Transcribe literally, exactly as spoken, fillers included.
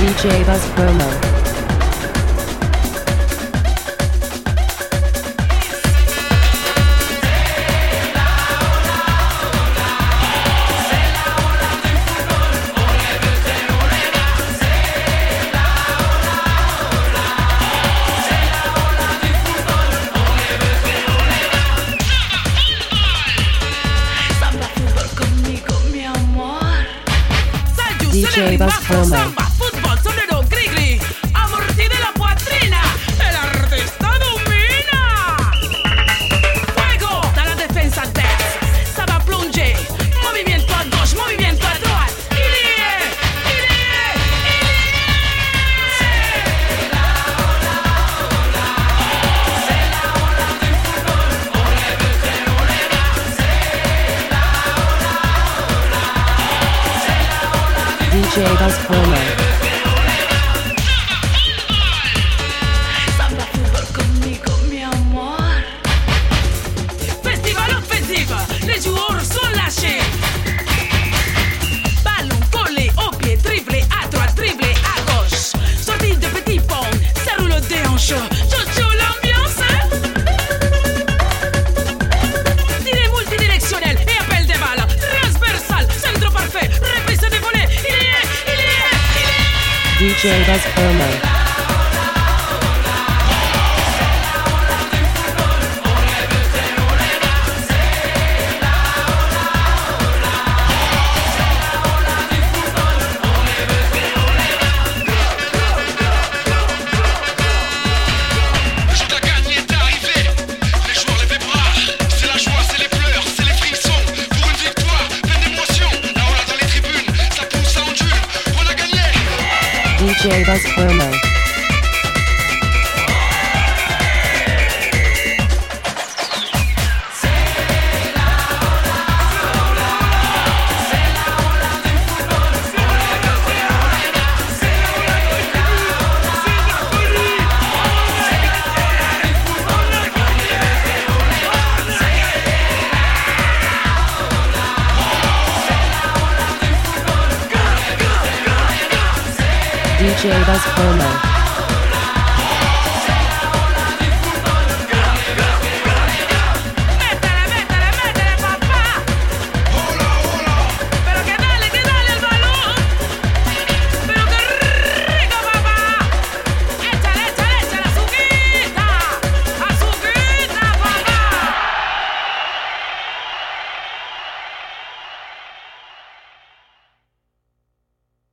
D J Buzz Promo. D J Buzz Promo. Fútbol, sombrero, gris-gris, amorti de la poitrina, el artista domina. Fuego, dans la défense adverse, ça va plonger. Movimiento à gauche, movimiento à droite. Il y est, il y est, il y est. C'est la ola, ola. C'est la ola du football. On lève très haut les bras. C'est la ola, ola. C'est la ola du D J Buzz Promo. Samba football conmigo, mi amor. Festival offensive, les joueurs sont lâchés. Ballon collé au pied, dribblé à droite, dribblé à gauche. Sortie de petit pont, ça roule des hanches. Jojo l'ambiance. Tiré multidirectionnel et appel des balles. Transversal, centre parfait, reprise de volée. Il y est, il y est, il y est. D J Buzz Promo. Le jour de la gagne est arrivé. Les joueurs lèvent les bras. C'est la joie, c'est les pleurs, c'est les frissons. Pour une victoire, pleine d'émotion. Là on l'a dans les tribunes, ça pousse, ça ondule. On a gagné. D J Buzz Promo. D J Buzz Promo.